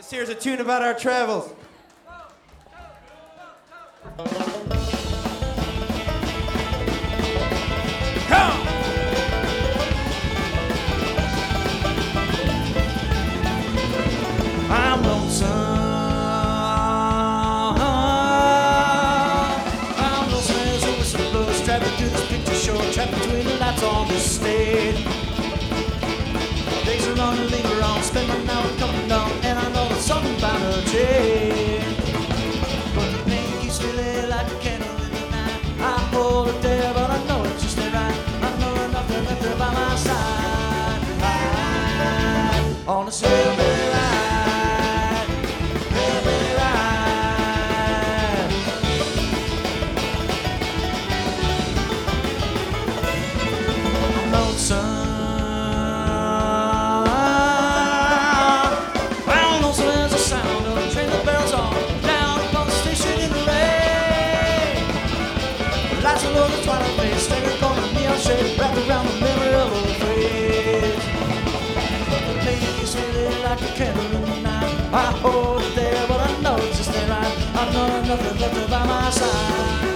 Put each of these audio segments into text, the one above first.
Here's a tune about our travels. Come! I'm lonesome. I'm lonesome as a whistle blows, trapped through this picture show, trapped between the lights on this stage. Days are long and linger on, spend my now and coming down, and I know there's something about a change. But the pain keeps feeling like a candle in the night. I hold it there, but I know it just ain't right. I know there's nothing left there by my side. On a silver ride, silver ride. I'm lonesome. Below the twilight face, staggered corner, neon shade wrapped around the memory of a face. The pain is really like a candle in the night. I hold it there, but I know it's just ain't right. I know there's nothing left by my side.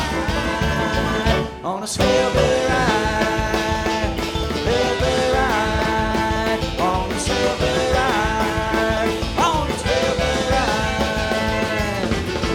On a silver ride, silver ride, on a silver ride, on a silver ride.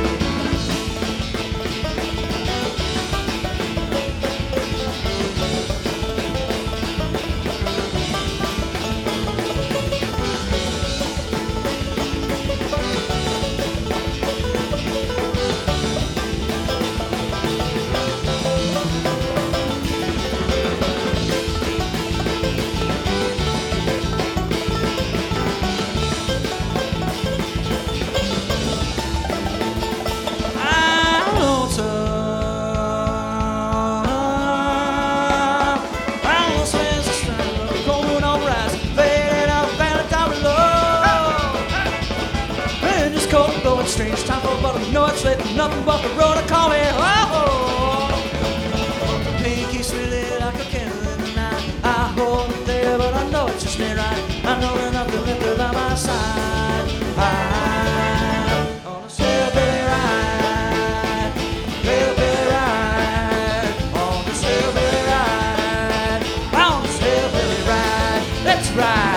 Strange time for but I know it's late. Nothing but the road to call me home. The pain keeps feeling like a candle in the night. I hold it there, but I know it's just ain't right. I know there's nothing left there by my side. I'm on a silver ride, silver ride, on a silver ride, on a silver ride. Let's ride.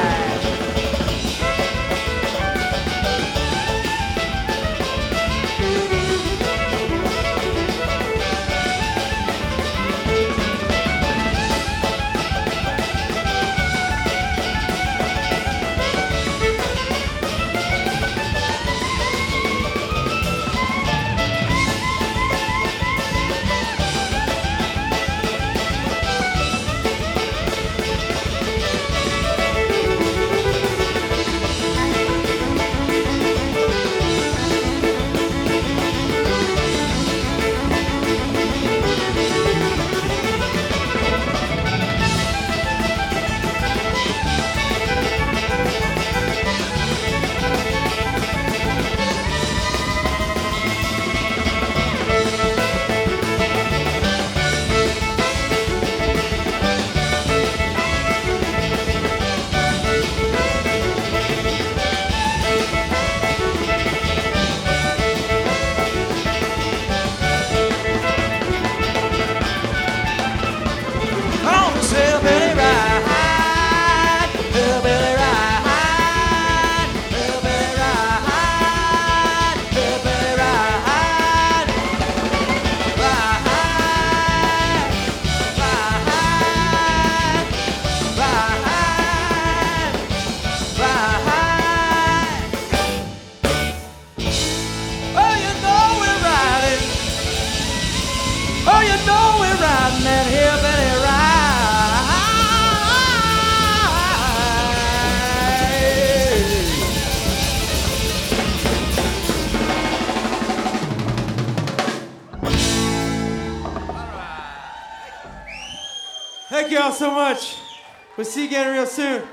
Thank you all so much. We'll see you again real soon.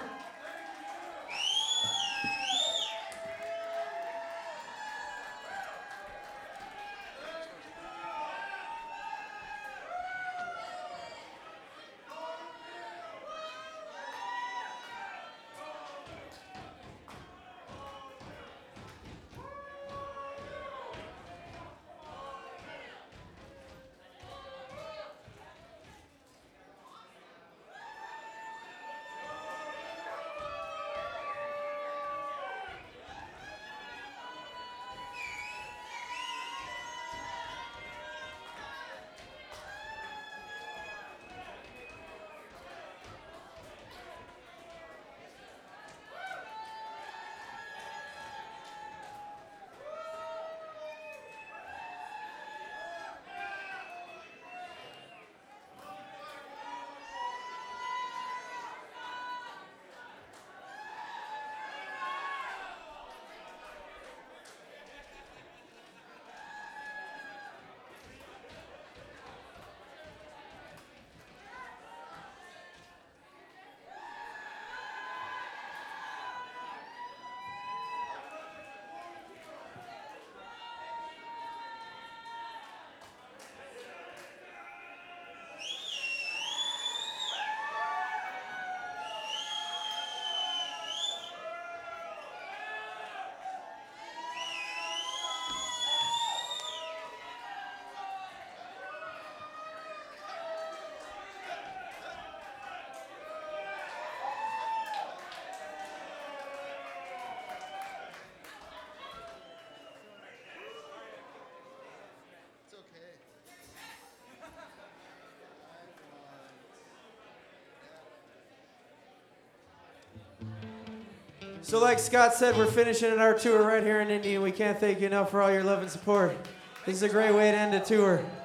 So like Scott said, we're finishing our tour right here in Indy, and we can't thank you enough for all your love and support. This is a great way to end a tour.